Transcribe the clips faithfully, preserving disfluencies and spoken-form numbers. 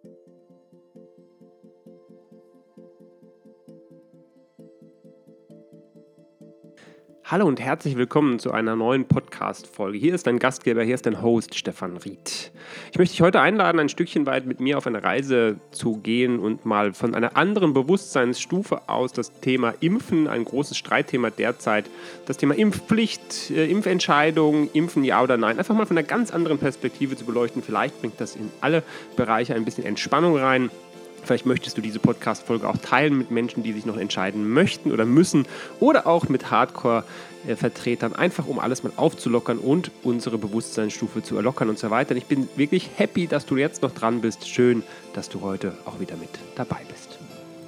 Hallo und herzlich willkommen zu einer neuen Podcast-Folge. Hier ist dein Gastgeber, hier ist dein Host Stefan Ried. Ich möchte dich heute einladen, ein Stückchen weit mit mir auf eine Reise zu gehen und mal von einer anderen Bewusstseinsstufe aus das Thema Impfen, ein großes Streitthema derzeit, das Thema Impfpflicht, äh, Impfentscheidung, Impfen ja oder nein, einfach mal von einer ganz anderen Perspektive zu beleuchten. Vielleicht bringt das in alle Bereiche ein bisschen Entspannung rein. Vielleicht möchtest du diese Podcast-Folge auch teilen mit Menschen, die sich noch entscheiden möchten oder müssen oder auch mit Hardcore-Vertretern, einfach um alles mal aufzulockern und unsere Bewusstseinsstufe zu erlockern und so weiter. Ich bin wirklich happy, dass du jetzt noch dran bist. Schön, dass du heute auch wieder mit dabei bist.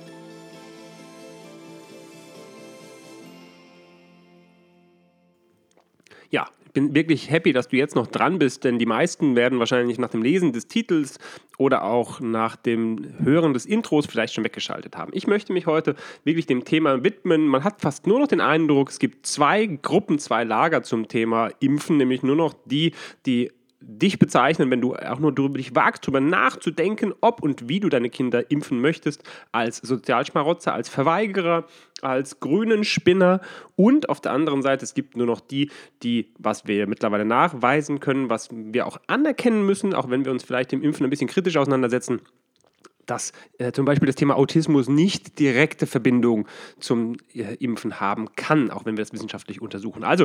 Ja, ich bin wirklich happy, dass du jetzt noch dran bist, denn die meisten werden wahrscheinlich nach dem Lesen des Titels oder auch nach dem Hören des Intros vielleicht schon weggeschaltet haben. Ich möchte mich heute wirklich dem Thema widmen. Man hat fast nur noch den Eindruck, es gibt zwei Gruppen, zwei Lager zum Thema Impfen, nämlich nur noch die, die dich bezeichnen, wenn du auch nur darüber dich wagst, darüber nachzudenken, ob und wie du deine Kinder impfen möchtest, als Sozialschmarotzer, als Verweigerer, als grünen Spinner, und auf der anderen Seite, es gibt nur noch die, die, was wir mittlerweile nachweisen können, was wir auch anerkennen müssen, auch wenn wir uns vielleicht dem Impfen ein bisschen kritisch auseinandersetzen, dass äh, zum Beispiel das Thema Autismus nicht direkte Verbindung zum äh, Impfen haben kann, auch wenn wir das wissenschaftlich untersuchen. Also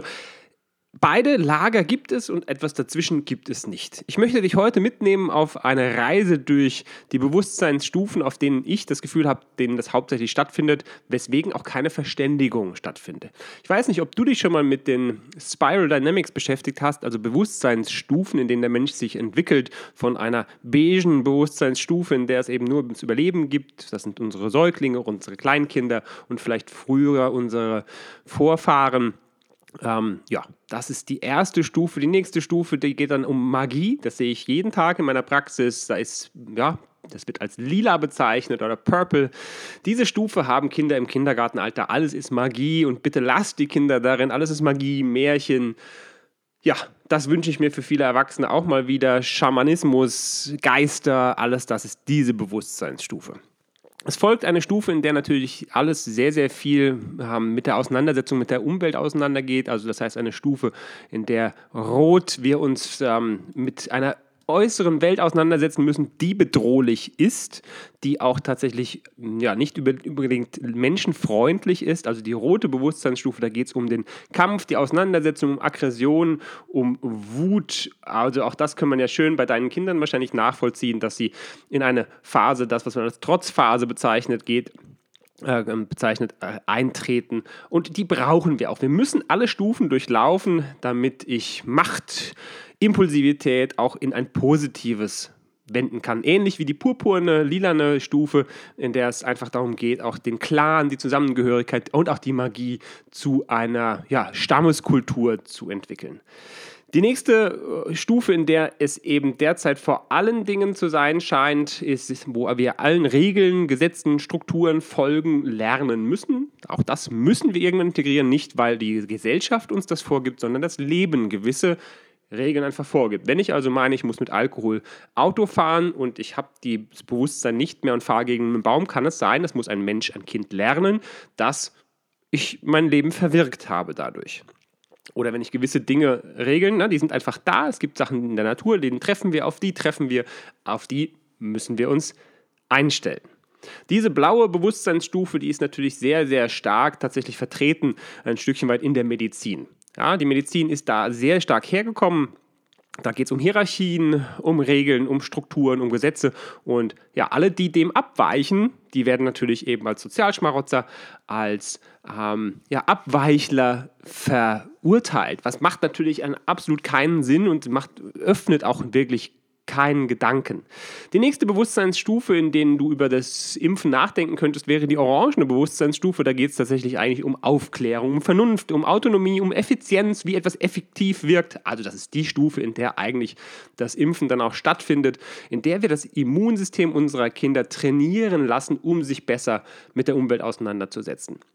beide Lager gibt es und etwas dazwischen gibt es nicht. Ich möchte dich heute mitnehmen auf eine Reise durch die Bewusstseinsstufen, auf denen ich das Gefühl habe, denen das hauptsächlich stattfindet, weswegen auch keine Verständigung stattfindet. Ich weiß nicht, ob du dich schon mal mit den Spiral Dynamics beschäftigt hast, also Bewusstseinsstufen, in denen der Mensch sich entwickelt, von einer beigen Bewusstseinsstufe, in der es eben nur ums Überleben gibt. Das sind unsere Säuglinge, unsere Kleinkinder und vielleicht früher unsere Vorfahren. Ähm, ja, das ist die erste Stufe. Die nächste Stufe, die geht dann um Magie. Das sehe ich jeden Tag in meiner Praxis. Da ist, ja, das wird als lila bezeichnet oder purple. Diese Stufe haben Kinder im Kindergartenalter. Alles ist Magie und bitte lasst die Kinder darin. Alles ist Magie, Märchen. Ja, das wünsche ich mir für viele Erwachsene auch mal wieder. Schamanismus, Geister, alles das ist diese Bewusstseinsstufe. Es folgt eine Stufe, in der natürlich alles sehr, sehr viel ähm, mit der Auseinandersetzung mit der Umwelt auseinandergeht. Also das heißt eine Stufe, in der Rot wir uns ähm, mit einer äußeren Welt auseinandersetzen müssen, die bedrohlich ist, die auch tatsächlich ja, nicht unbedingt menschenfreundlich ist. Also die rote Bewusstseinsstufe, da geht es um den Kampf, die Auseinandersetzung, um Aggression, um Wut. Also auch das kann man ja schön bei deinen Kindern wahrscheinlich nachvollziehen, dass sie in eine Phase, das, was man als Trotzphase bezeichnet, geht, äh, bezeichnet, äh, eintreten. Und die brauchen wir auch. Wir müssen alle Stufen durchlaufen, damit ich Macht, Impulsivität auch in ein positives wenden kann. Ähnlich wie die purpurne, lilane Stufe, in der es einfach darum geht, auch den Clan, die Zusammengehörigkeit und auch die Magie zu einer ja, Stammeskultur zu entwickeln. Die nächste Stufe, in der es eben derzeit vor allen Dingen zu sein scheint, ist, wo wir allen Regeln, Gesetzen, Strukturen folgen lernen müssen. Auch das müssen wir irgendwann integrieren, nicht weil die Gesellschaft uns das vorgibt, sondern das Leben gewisse Regeln einfach vorgibt. Wenn ich also meine, ich muss mit Alkohol Auto fahren und ich habe das Bewusstsein nicht mehr und fahre gegen einen Baum, kann es sein, das muss ein Mensch, ein Kind lernen, dass ich mein Leben verwirkt habe dadurch. Oder wenn ich gewisse Dinge regeln, ne, die sind einfach da, es gibt Sachen in der Natur, denen treffen wir, auf die treffen wir, auf die müssen wir uns einstellen. Diese blaue Bewusstseinsstufe, die ist natürlich sehr, sehr stark tatsächlich vertreten, ein Stückchen weit in der Medizin. Ja, die Medizin ist da sehr stark hergekommen. Da geht es um Hierarchien, um Regeln, um Strukturen, um Gesetze. Und ja, alle, die dem abweichen, die werden natürlich eben als Sozialschmarotzer, als ähm, ja, Abweichler verurteilt. Was macht natürlich einen absolut keinen Sinn und macht, öffnet auch wirklich keinen Gedanken. Die nächste Bewusstseinsstufe, in der du über das Impfen nachdenken könntest, wäre die orangene Bewusstseinsstufe. Da geht es tatsächlich eigentlich um Aufklärung, um Vernunft, um Autonomie, um Effizienz, wie etwas effektiv wirkt. Also das ist die Stufe, in der eigentlich das Impfen dann auch stattfindet, in der wir das Immunsystem unserer Kinder trainieren lassen, um sich besser mit der Umwelt auseinanderzusetzen.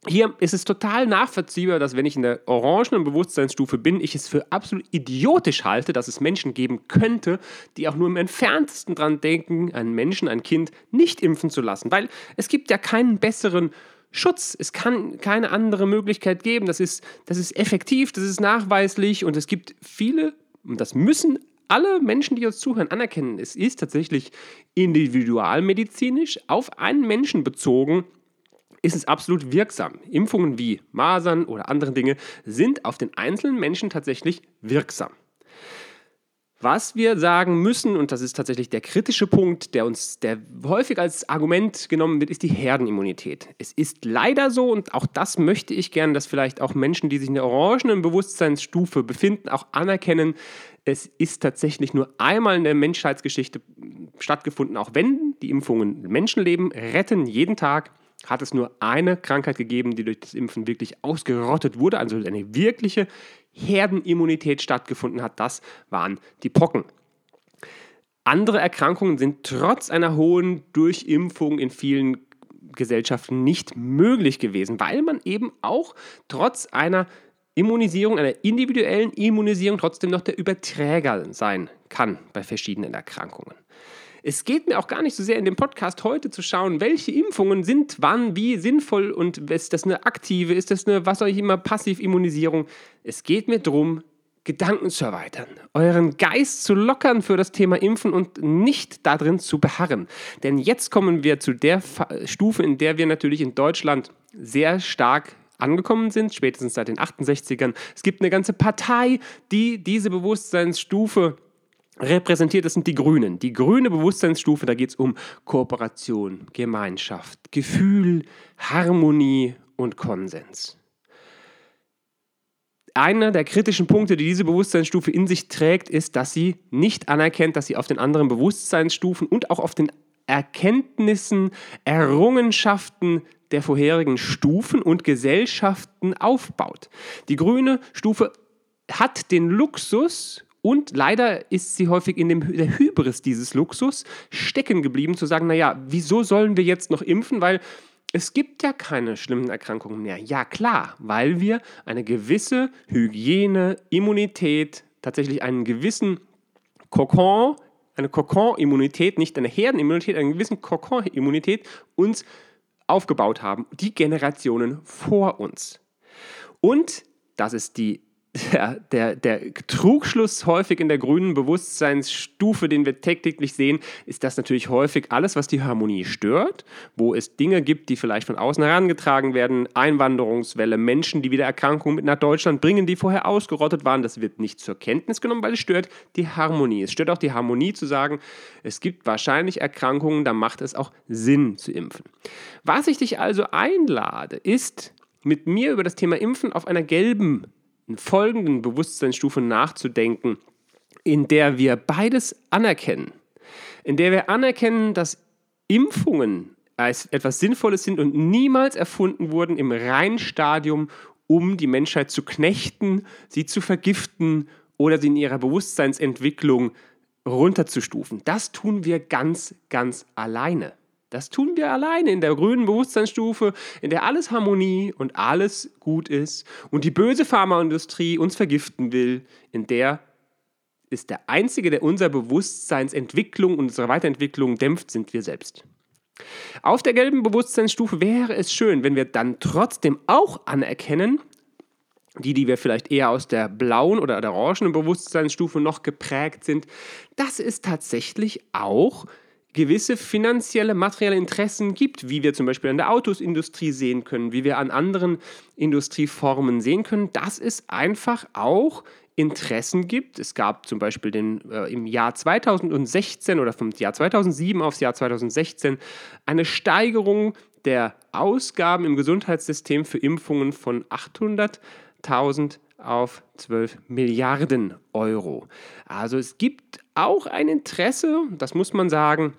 Hier ist es total nachvollziehbar, dass wenn ich in der orangenen Bewusstseinsstufe bin, ich es für absolut idiotisch halte, dass es Menschen geben könnte, die auch nur im entferntesten dran denken, einen Menschen, ein Kind nicht impfen zu lassen. Weil es gibt ja keinen besseren Schutz. Es kann keine andere Möglichkeit geben. Das ist, das ist effektiv, das ist nachweislich und es gibt viele, und das müssen alle Menschen, die uns zuhören, anerkennen. Es ist tatsächlich individualmedizinisch auf einen Menschen bezogen, ist es absolut wirksam. Impfungen wie Masern oder andere Dinge sind auf den einzelnen Menschen tatsächlich wirksam. Was wir sagen müssen, und das ist tatsächlich der kritische Punkt, der uns, der häufig als Argument genommen wird, ist die Herdenimmunität. Es ist leider so, und auch das möchte ich gerne, dass vielleicht auch Menschen, die sich in der orangenen Bewusstseinsstufe befinden, auch anerkennen, es ist tatsächlich nur einmal in der Menschheitsgeschichte stattgefunden, auch wenn die Impfungen Menschenleben retten jeden Tag, hat es nur eine Krankheit gegeben, die durch das Impfen wirklich ausgerottet wurde, also eine wirkliche Herdenimmunität stattgefunden hat. Das waren die Pocken. Andere Erkrankungen sind trotz einer hohen Durchimpfung in vielen Gesellschaften nicht möglich gewesen, weil man eben auch trotz einer Immunisierung, einer individuellen Immunisierung trotzdem noch der Überträger sein kann bei verschiedenen Erkrankungen. Es geht mir auch gar nicht so sehr in dem Podcast heute zu schauen, welche Impfungen sind wann, wie sinnvoll und ist das eine aktive, ist das eine, was auch immer, Passivimmunisierung. Es geht mir darum, Gedanken zu erweitern, euren Geist zu lockern für das Thema Impfen und nicht darin zu beharren. Denn jetzt kommen wir zu der Stufe, in der wir natürlich in Deutschland sehr stark angekommen sind, spätestens seit den achtundsechzigern. Es gibt eine ganze Partei, die diese Bewusstseinsstufe repräsentiert, das sind die Grünen. Die grüne Bewusstseinsstufe, da geht es um Kooperation, Gemeinschaft, Gefühl, Harmonie und Konsens. Einer der kritischen Punkte, die diese Bewusstseinsstufe in sich trägt, ist, dass sie nicht anerkennt, dass sie auf den anderen Bewusstseinsstufen und auch auf den Erkenntnissen, Errungenschaften der vorherigen Stufen und Gesellschaften aufbaut. Die grüne Stufe hat den Luxus, und leider ist sie häufig in dem, der Hybris dieses Luxus stecken geblieben, zu sagen, naja, wieso sollen wir jetzt noch impfen, weil es gibt ja keine schlimmen Erkrankungen mehr. Ja klar, weil wir eine gewisse Hygiene, Immunität, tatsächlich einen gewissen Kokon, eine Kokon-Immunität, nicht eine Herdenimmunität, einen gewissen Kokon-Immunität uns aufgebaut haben, die Generationen vor uns. Und das ist die Der, der, der Trugschluss häufig in der grünen Bewusstseinsstufe, den wir täglich sehen, ist, dass natürlich häufig alles, was die Harmonie stört, wo es Dinge gibt, die vielleicht von außen herangetragen werden, Einwanderungswelle, Menschen, die wieder Erkrankungen mit nach Deutschland bringen, die vorher ausgerottet waren, das wird nicht zur Kenntnis genommen, weil es stört die Harmonie. Es stört auch die Harmonie zu sagen, es gibt wahrscheinlich Erkrankungen, da macht es auch Sinn zu impfen. Was ich dich also einlade, ist, mit mir über das Thema Impfen auf einer gelben folgenden Bewusstseinsstufe nachzudenken, in der wir beides anerkennen. In der wir anerkennen, dass Impfungen als etwas Sinnvolles sind und niemals erfunden wurden im Reinstadium, um die Menschheit zu knechten, sie zu vergiften oder sie in ihrer Bewusstseinsentwicklung runterzustufen. Das tun wir ganz, ganz alleine. Das tun wir alleine in der grünen Bewusstseinsstufe, in der alles Harmonie und alles gut ist und die böse Pharmaindustrie uns vergiften will, in der ist der Einzige, der unsere Bewusstseinsentwicklung und unsere Weiterentwicklung dämpft, sind wir selbst. Auf der gelben Bewusstseinsstufe wäre es schön, wenn wir dann trotzdem auch anerkennen, die, die wir vielleicht eher aus der blauen oder der orangenen Bewusstseinsstufe noch geprägt sind, dass es tatsächlich auch gewisse finanzielle, materielle Interessen gibt, wie wir zum Beispiel an der Autosindustrie sehen können, wie wir an anderen Industrieformen sehen können, dass es einfach auch Interessen gibt. Es gab zum Beispiel den, äh, im Jahr zweitausendsechzehn oder vom Jahr zweitausendsieben aufs Jahr zweitausendsechzehn eine Steigerung der Ausgaben im Gesundheitssystem für Impfungen von achthunderttausend auf zwölf Milliarden Euro. Also es gibt auch ein Interesse, das muss man sagen,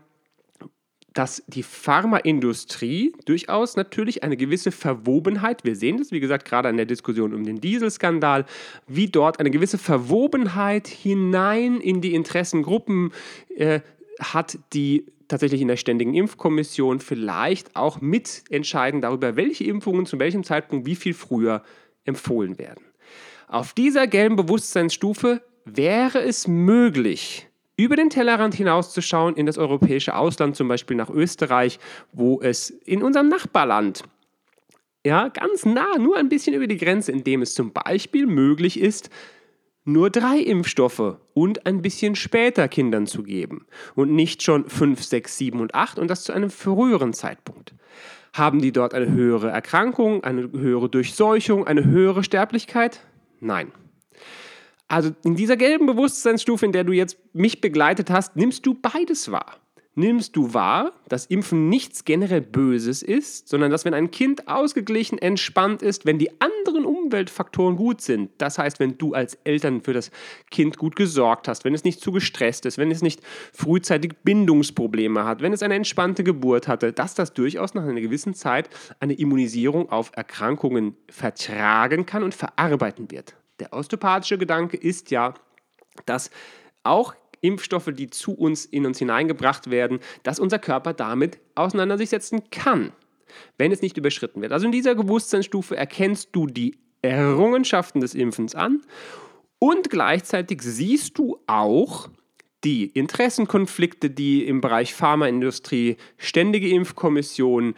dass die Pharmaindustrie durchaus natürlich eine gewisse Verwobenheit, wir sehen das, wie gesagt, gerade an der Diskussion um den Dieselskandal, wie dort eine gewisse Verwobenheit hinein in die Interessengruppen äh, hat, die tatsächlich in der Ständigen Impfkommission vielleicht auch mitentscheiden darüber, welche Impfungen zu welchem Zeitpunkt wie viel früher empfohlen werden. Auf dieser gelben Bewusstseinsstufe wäre es möglich, über den Tellerrand hinauszuschauen in das europäische Ausland, zum Beispiel nach Österreich, wo es in unserem Nachbarland, ja, ganz nah, nur ein bisschen über die Grenze, in dem es zum Beispiel möglich ist, nur drei Impfstoffe und ein bisschen später Kindern zu geben und nicht schon fünf, sechs, sieben und acht und das zu einem früheren Zeitpunkt. Haben die dort eine höhere Erkrankung, eine höhere Durchseuchung, eine höhere Sterblichkeit? Nein. Also in dieser gelben Bewusstseinsstufe, in der du jetzt mich begleitet hast, nimmst du beides wahr. Nimmst du wahr, dass Impfen nichts generell Böses ist, sondern dass, wenn ein Kind ausgeglichen, entspannt ist, wenn die anderen Umweltfaktoren gut sind, das heißt, wenn du als Eltern für das Kind gut gesorgt hast, wenn es nicht zu gestresst ist, wenn es nicht frühzeitig Bindungsprobleme hat, wenn es eine entspannte Geburt hatte, dass das durchaus nach einer gewissen Zeit eine Immunisierung auf Erkrankungen vertragen kann und verarbeiten wird. Der osteopathische Gedanke ist ja, dass auch Impfstoffe, die zu uns in uns hineingebracht werden, dass unser Körper damit auseinandersetzen kann, wenn es nicht überschritten wird. Also in dieser Bewusstseinsstufe erkennst du die Errungenschaften des Impfens an und gleichzeitig siehst du auch die Interessenkonflikte, die im Bereich Pharmaindustrie, ständige Impfkommissionen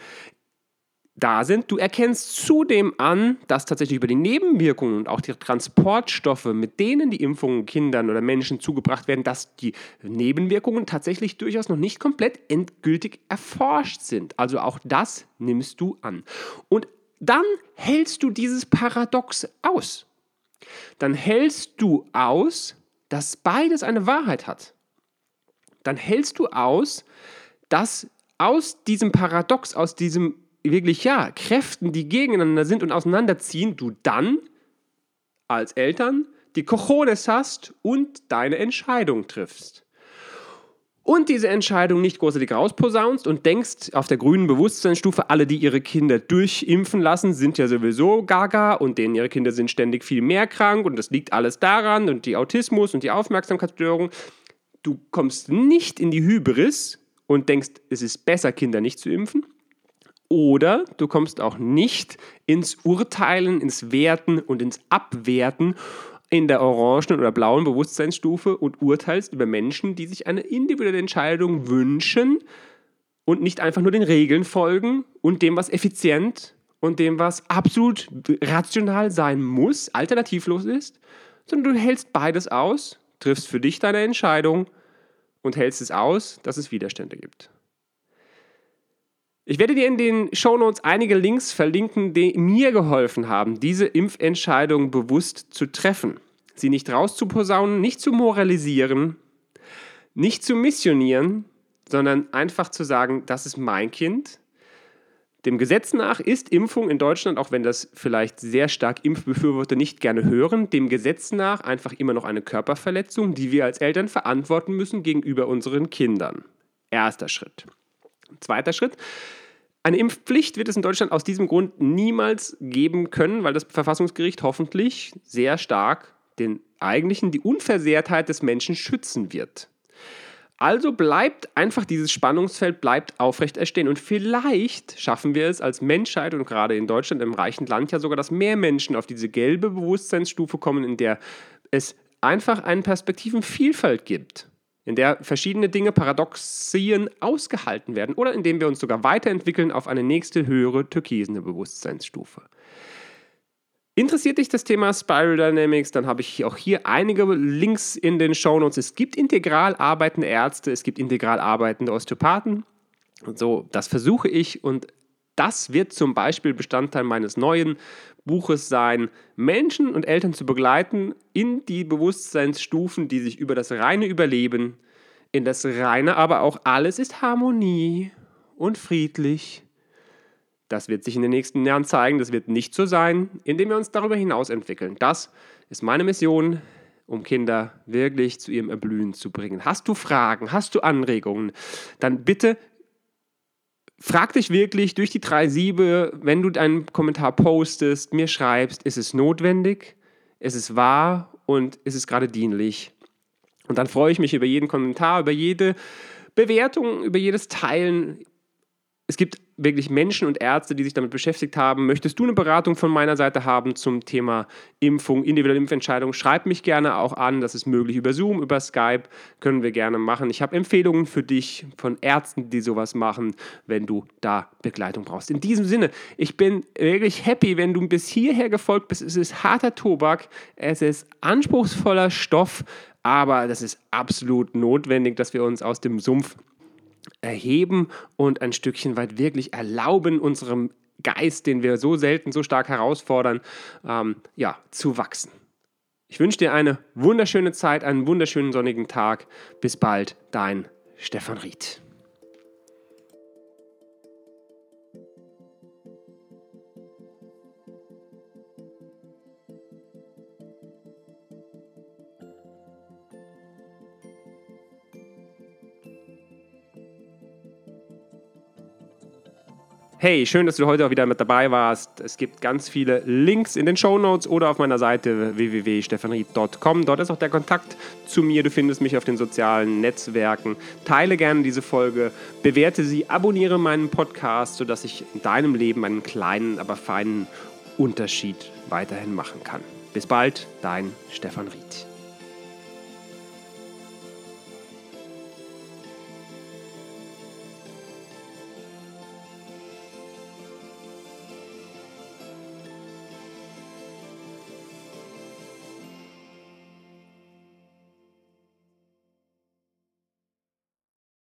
da sind. Du erkennst zudem an, dass tatsächlich über die Nebenwirkungen und auch die Transportstoffe, mit denen die Impfungen Kindern oder Menschen zugebracht werden, dass die Nebenwirkungen tatsächlich durchaus noch nicht komplett endgültig erforscht sind. Also auch das nimmst du an. Und dann hältst du dieses Paradox aus. Dann hältst du aus, dass beides eine Wahrheit hat. Dann hältst du aus, dass aus diesem Paradox, aus diesem wirklich, ja, Kräften, die gegeneinander sind und auseinanderziehen, du dann als Eltern die Cojones hast und deine Entscheidung triffst. Und diese Entscheidung nicht großartig rausposaunst und denkst, auf der grünen Bewusstseinsstufe, alle, die ihre Kinder durchimpfen lassen, sind ja sowieso gaga und denen ihre Kinder sind ständig viel mehr krank und das liegt alles daran und die Autismus und die Aufmerksamkeitsstörung. Du kommst nicht in die Hybris und denkst, es ist besser, Kinder nicht zu impfen. Oder du kommst auch nicht ins Urteilen, ins Werten und ins Abwerten in der orangen oder blauen Bewusstseinsstufe und urteilst über Menschen, die sich eine individuelle Entscheidung wünschen und nicht einfach nur den Regeln folgen und dem, was effizient und dem, was absolut rational sein muss, alternativlos ist, sondern du hältst beides aus, triffst für dich deine Entscheidung und hältst es aus, dass es Widerstände gibt. Ich werde dir in den Shownotes einige Links verlinken, die mir geholfen haben, diese Impfentscheidung bewusst zu treffen. Sie nicht rauszuposaunen, nicht zu moralisieren, nicht zu missionieren, sondern einfach zu sagen, das ist mein Kind. Dem Gesetz nach ist Impfung in Deutschland, auch wenn das vielleicht sehr stark Impfbefürworter nicht gerne hören, dem Gesetz nach einfach immer noch eine Körperverletzung, die wir als Eltern verantworten müssen gegenüber unseren Kindern. Erster Schritt. Zweiter Schritt. Eine Impfpflicht wird es in Deutschland aus diesem Grund niemals geben können, weil das Verfassungsgericht hoffentlich sehr stark den eigentlichen, die Unversehrtheit des Menschen schützen wird. Also bleibt einfach dieses Spannungsfeld bleibt aufrecht erstehen und vielleicht schaffen wir es als Menschheit und gerade in Deutschland, im reichen Land ja sogar, dass mehr Menschen auf diese gelbe Bewusstseinsstufe kommen, in der es einfach eine Perspektivenvielfalt gibt, in der verschiedene Dinge, Paradoxien ausgehalten werden oder indem wir uns sogar weiterentwickeln auf eine nächste höhere türkisene Bewusstseinsstufe. Interessiert dich das Thema Spiral Dynamics, dann habe ich auch hier einige Links in den Shownotes. Es gibt integral arbeitende Ärzte, es gibt integral arbeitende Osteopathen. Und so, das versuche ich und das wird zum Beispiel Bestandteil meines neuen Buches sein, Menschen und Eltern zu begleiten in die Bewusstseinsstufen, die sich über das reine Überleben, in das reine, aber auch alles ist Harmonie und friedlich. Das wird sich in den nächsten Jahren zeigen, das wird nicht so sein, indem wir uns darüber hinaus entwickeln. Das ist meine Mission, um Kinder wirklich zu ihrem Erblühen zu bringen. Hast du Fragen, hast du Anregungen, dann bitte frag dich wirklich durch die drei Siebe, wenn du einen Kommentar postest, mir schreibst, ist es notwendig, ist es wahr und ist es gerade dienlich. Und dann freue ich mich über jeden Kommentar, über jede Bewertungen, über jedes Teilen. Es gibt wirklich Menschen und Ärzte, die sich damit beschäftigt haben. Möchtest du eine Beratung von meiner Seite haben zum Thema Impfung, individuelle Impfentscheidung? Schreib mich gerne auch an. Das ist möglich über Zoom, über Skype. Können wir gerne machen. Ich habe Empfehlungen für dich von Ärzten, die sowas machen, wenn du da Begleitung brauchst. In diesem Sinne, ich bin wirklich happy, wenn du bis hierher gefolgt bist. Es ist harter Tobak, es ist anspruchsvoller Stoff, aber das ist absolut notwendig, dass wir uns aus dem Sumpf erheben und ein Stückchen weit wirklich erlauben, unserem Geist, den wir so selten, so stark herausfordern, ähm, ja, zu wachsen. Ich wünsche dir eine wunderschöne Zeit, einen wunderschönen sonnigen Tag. Bis bald, dein Stefan Ried. Hey, schön, dass du heute auch wieder mit dabei warst. Es gibt ganz viele Links in den Shownotes oder auf meiner Seite w w w punkt stefan ried punkt com. Dort ist auch der Kontakt zu mir. Du findest mich auf den sozialen Netzwerken. Teile gerne diese Folge, bewerte sie, abonniere meinen Podcast, sodass ich in deinem Leben einen kleinen, aber feinen Unterschied weiterhin machen kann. Bis bald, dein Stefan Ried.